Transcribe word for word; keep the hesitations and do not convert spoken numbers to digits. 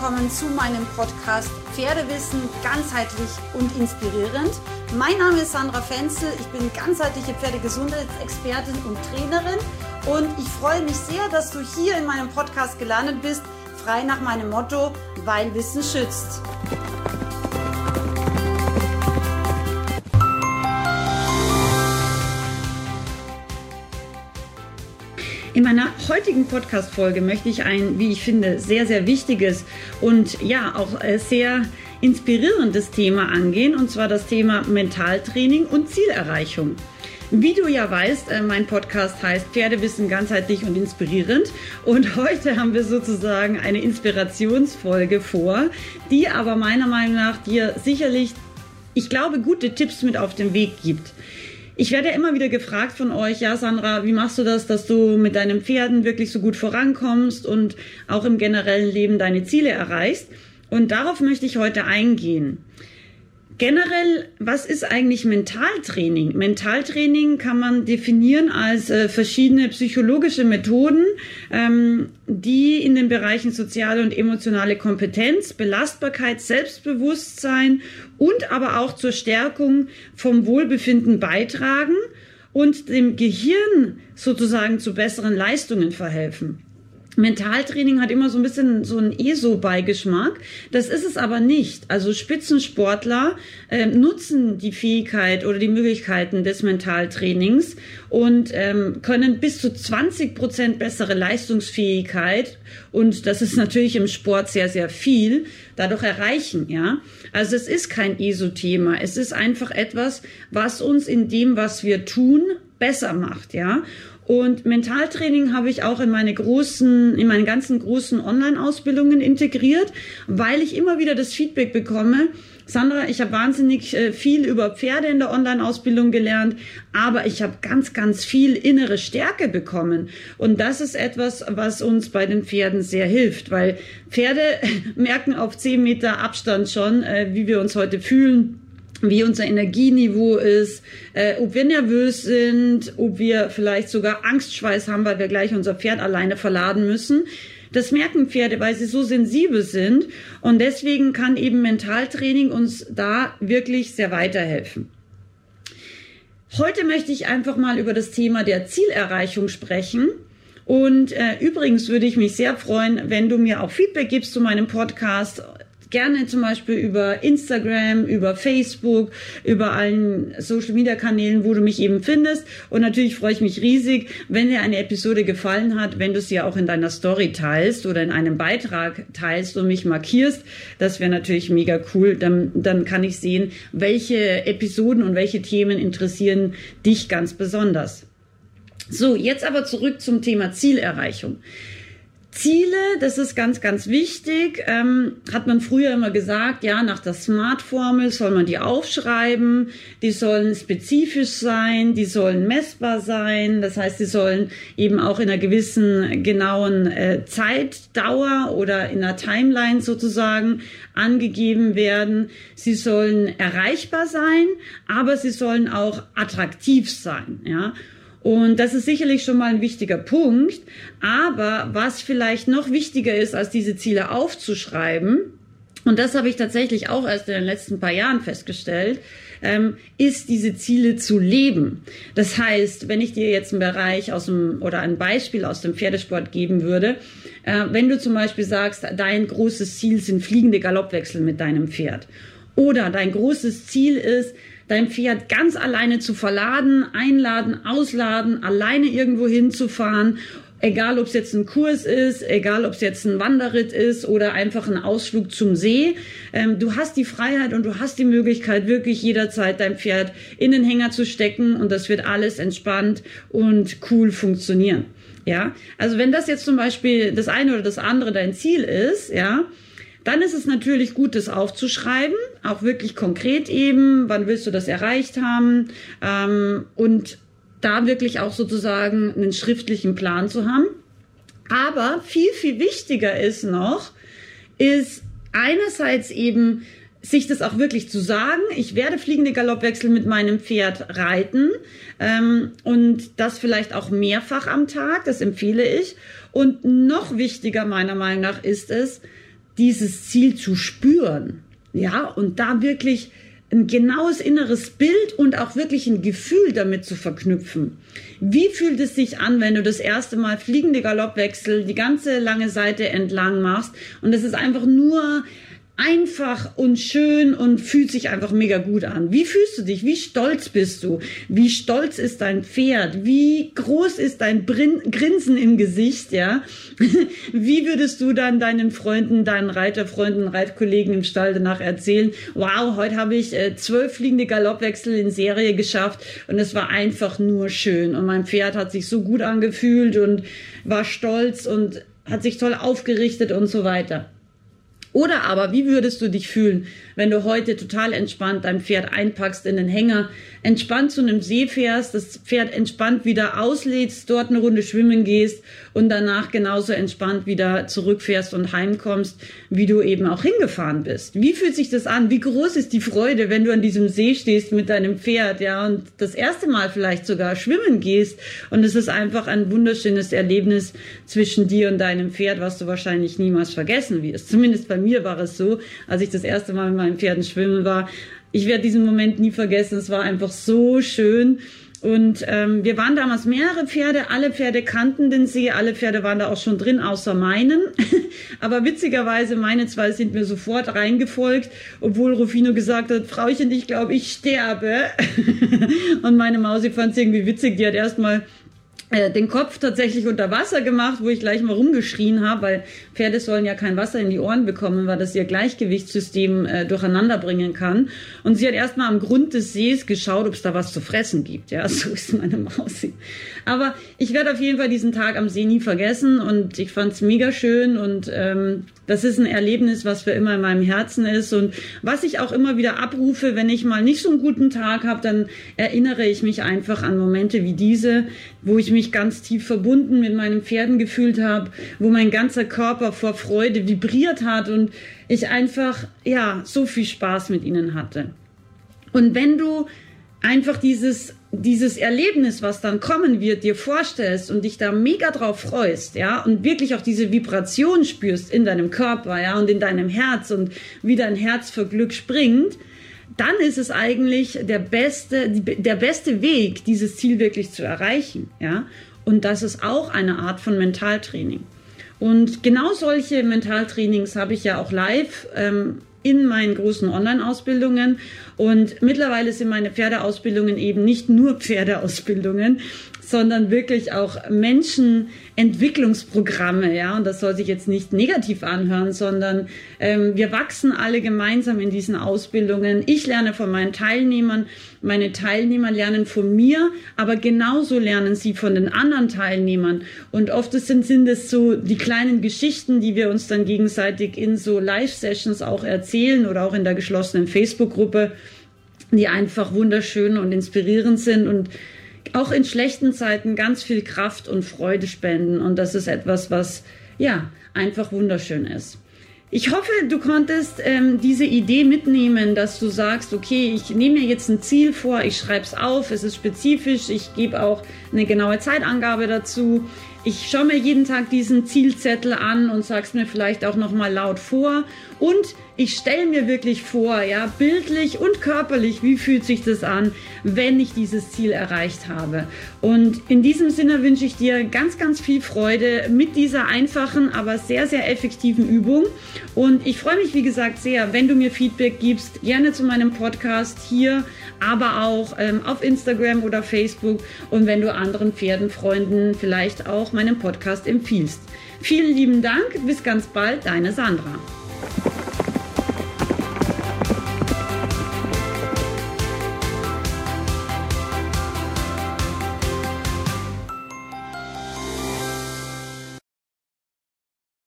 willkommen zu meinem Podcast Pferdewissen ganzheitlich und inspirierend. Mein Name ist Sandra Fenzel, ich bin ganzheitliche Pferdegesundheitsexpertin und Trainerin und ich freue mich sehr, dass du hier in meinem Podcast gelandet bist, frei nach meinem Motto, weil Wissen schützt. In meiner heutigen Podcast-Folge möchte ich ein, wie ich finde, sehr, sehr wichtiges und ja auch sehr inspirierendes Thema angehen, und zwar das Thema Mentaltraining und Zielerreichung. Wie du ja weißt, mein Podcast heißt Pferdewissen ganzheitlich und inspirierend, und heute haben wir sozusagen eine Inspirationsfolge vor, die aber meiner Meinung nach dir sicherlich, ich glaube, gute Tipps mit auf den Weg gibt. Ich werde ja immer wieder gefragt von euch, ja Sandra, wie machst du das, dass du mit deinen Pferden wirklich so gut vorankommst und auch im generellen Leben deine Ziele erreichst? Und darauf möchte ich heute eingehen. Generell, was ist eigentlich Mentaltraining? Mentaltraining kann man definieren als äh, verschiedene psychologische Methoden, ähm, die in den Bereichen soziale und emotionale Kompetenz, Belastbarkeit, Selbstbewusstsein und aber auch zur Stärkung vom Wohlbefinden beitragen und dem Gehirn sozusagen zu besseren Leistungen verhelfen. Mentaltraining hat immer so ein bisschen so einen E S O-Beigeschmack. Das ist es aber nicht. Also Spitzensportler äh, nutzen die Fähigkeit oder die Möglichkeiten des Mentaltrainings und ähm, können bis zu zwanzig Prozent bessere Leistungsfähigkeit, und das ist natürlich im Sport sehr, sehr viel, dadurch erreichen. Ja, also es ist kein E S O-Thema. Es ist einfach etwas, was uns in dem, was wir tun, besser macht. Ja. Und Mentaltraining habe ich auch in meine großen, in meine ganzen großen Online-Ausbildungen integriert, weil ich immer wieder das Feedback bekomme: Sandra, ich habe wahnsinnig viel über Pferde in der Online-Ausbildung gelernt, aber ich habe ganz, ganz viel innere Stärke bekommen. Und das ist etwas, was uns bei den Pferden sehr hilft, weil Pferde merken auf zehn Meter Abstand schon, wie wir uns heute fühlen, wie unser Energieniveau ist, äh, ob wir nervös sind, ob wir vielleicht sogar Angstschweiß haben, weil wir gleich unser Pferd alleine verladen müssen. Das merken Pferde, weil sie so sensibel sind, und deswegen kann eben Mentaltraining uns da wirklich sehr weiterhelfen. Heute möchte ich einfach mal über das Thema der Zielerreichung sprechen. Und äh, übrigens würde ich mich sehr freuen, wenn du mir auch Feedback gibst zu meinem Podcast. Gerne zum Beispiel über Instagram, über Facebook, über allen Social-Media-Kanälen, wo du mich eben findest. Und natürlich freue ich mich riesig, wenn dir eine Episode gefallen hat, wenn du sie auch in deiner Story teilst oder in einem Beitrag teilst und mich markierst. Das wäre natürlich mega cool. Dann, dann kann ich sehen, welche Episoden und welche Themen interessieren dich ganz besonders. So, jetzt aber zurück zum Thema Zielerreichung. Ziele, das ist ganz, ganz wichtig, ähm, hat man früher immer gesagt, ja, nach der SMART-Formel soll man die aufschreiben, die sollen spezifisch sein, die sollen messbar sein, das heißt, die sollen eben auch in einer gewissen genauen äh, Zeitdauer oder in einer Timeline sozusagen angegeben werden. Sie sollen erreichbar sein, aber sie sollen auch attraktiv sein, ja. Und das ist sicherlich schon mal ein wichtiger Punkt. Aber was vielleicht noch wichtiger ist, als diese Ziele aufzuschreiben, und das habe ich tatsächlich auch erst in den letzten paar Jahren festgestellt, ähm, ist diese Ziele zu leben. Das heißt, wenn ich dir jetzt einen Bereich aus dem oder ein Beispiel aus dem Pferdesport geben würde, äh, wenn du zum Beispiel sagst, dein großes Ziel sind fliegende Galoppwechsel mit deinem Pferd, oder dein großes Ziel ist, dein Pferd ganz alleine zu verladen, einladen, ausladen, alleine irgendwo hinzufahren, egal ob es jetzt ein Kurs ist, egal ob es jetzt ein Wanderritt ist oder einfach ein Ausflug zum See. Ähm, du hast die Freiheit und du hast die Möglichkeit, wirklich jederzeit dein Pferd in den Hänger zu stecken, und das wird alles entspannt und cool funktionieren. Ja, also wenn das jetzt zum Beispiel das eine oder das andere dein Ziel ist, ja, dann ist es natürlich gut, das aufzuschreiben, auch wirklich konkret eben, wann willst du das erreicht haben, ähm, und da wirklich auch sozusagen einen schriftlichen Plan zu haben. Aber viel, viel wichtiger ist noch, ist einerseits eben, sich das auch wirklich zu sagen: Ich werde fliegende Galoppwechsel mit meinem Pferd reiten, ähm, und das vielleicht auch mehrfach am Tag, das empfehle ich. Und noch wichtiger meiner Meinung nach ist es, dieses Ziel zu spüren, ja, und da wirklich ein genaues inneres Bild und auch wirklich ein Gefühl damit zu verknüpfen. Wie fühlt es sich an, wenn du das erste Mal fliegende Galoppwechsel die ganze lange Seite entlang machst und es ist einfach nur einfach und schön und fühlt sich einfach mega gut an. Wie fühlst du dich? Wie stolz bist du? Wie stolz ist dein Pferd? Wie groß ist dein Brin- Grinsen im Gesicht, ja? Wie würdest du dann deinen Freunden, deinen Reiterfreunden, Reitkollegen im Stall danach erzählen? Wow, heute habe ich äh, zwölf fliegende Galoppwechsel in Serie geschafft und es war einfach nur schön und mein Pferd hat sich so gut angefühlt und war stolz und hat sich toll aufgerichtet und so weiter. Oder aber, wie würdest du dich fühlen, wenn du heute total entspannt dein Pferd einpackst in den Hänger, entspannt zu einem See fährst, das Pferd entspannt wieder auslädst, dort eine Runde schwimmen gehst und danach genauso entspannt wieder zurückfährst und heimkommst, wie du eben auch hingefahren bist? Wie fühlt sich das an? Wie groß ist die Freude, wenn du an diesem See stehst mit deinem Pferd, ja, und das erste Mal vielleicht sogar schwimmen gehst und es ist einfach ein wunderschönes Erlebnis zwischen dir und deinem Pferd, was du wahrscheinlich niemals vergessen wirst. Zumindest bei mir war es so, als ich das erste Mal mit meinen Pferden schwimmen war. Ich werde diesen Moment nie vergessen. Es war einfach so schön. Und ähm, wir waren damals mehrere Pferde. Alle Pferde kannten den See. Alle Pferde waren da auch schon drin, außer meinen. Aber witzigerweise, meine zwei sind mir sofort reingefolgt, obwohl Rufino gesagt hat, Frauchen, ich glaube, ich sterbe. Und meine Mausi fand es irgendwie witzig. Die hat erstmal den Kopf tatsächlich unter Wasser gemacht, wo ich gleich mal rumgeschrien habe, weil Pferde sollen ja kein Wasser in die Ohren bekommen, weil das ihr Gleichgewichtssystem äh, durcheinander bringen kann. Und sie hat erstmal am Grund des Sees geschaut, ob es da was zu fressen gibt. Ja, so ist meine Mausi. Aber ich werde auf jeden Fall diesen Tag am See nie vergessen und ich fand es mega schön und ähm, das ist ein Erlebnis, was für immer in meinem Herzen ist und was ich auch immer wieder abrufe, wenn ich mal nicht so einen guten Tag habe, dann erinnere ich mich einfach an Momente wie diese, wo ich mich ganz tief verbunden mit meinen Pferden gefühlt habe, wo mein ganzer Körper vor Freude vibriert hat und ich einfach, ja, so viel Spaß mit ihnen hatte. Und wenn du einfach dieses, dieses Erlebnis, was dann kommen wird, dir vorstellst und dich da mega drauf freust, ja, und wirklich auch diese Vibration spürst in deinem Körper, ja, und in deinem Herz und wie dein Herz vor Glück springt, dann ist es eigentlich der beste, der beste Weg, dieses Ziel wirklich zu erreichen, ja. Und das ist auch eine Art von Mentaltraining. Und genau solche Mentaltrainings habe ich ja auch live ähm, in meinen großen Online-Ausbildungen. Und mittlerweile sind meine Pferdeausbildungen eben nicht nur Pferdeausbildungen, sondern wirklich auch Menschenentwicklungsprogramme, ja, und das soll sich jetzt nicht negativ anhören, sondern ähm, wir wachsen alle gemeinsam in diesen Ausbildungen. Ich lerne von meinen Teilnehmern, meine Teilnehmer lernen von mir, aber genauso lernen sie von den anderen Teilnehmern und oft sind, sind es so die kleinen Geschichten, die wir uns dann gegenseitig in so Live-Sessions auch erzählen oder auch in der geschlossenen Facebook-Gruppe, die einfach wunderschön und inspirierend sind und auch in schlechten Zeiten ganz viel Kraft und Freude spenden. Und das ist etwas, was ja einfach wunderschön ist. Ich hoffe, du konntest ähm, diese Idee mitnehmen, dass du sagst, okay, ich nehme mir jetzt ein Ziel vor, ich schreibe es auf, es ist spezifisch, ich gebe auch eine genaue Zeitangabe dazu. Ich schaue mir jeden Tag diesen Zielzettel an und sage es mir vielleicht auch nochmal laut vor. Und ich stelle mir wirklich vor, ja, bildlich und körperlich, wie fühlt sich das an, wenn ich dieses Ziel erreicht habe. Und in diesem Sinne wünsche ich dir ganz, ganz viel Freude mit dieser einfachen, aber sehr, sehr effektiven Übung. Und ich freue mich, wie gesagt, sehr, wenn du mir Feedback gibst, gerne zu meinem Podcast hier, aber auch ähm, auf Instagram oder Facebook und wenn du anderen Pferdenfreunden vielleicht auch meinen Podcast empfiehlst. Vielen lieben Dank, bis ganz bald, deine Sandra.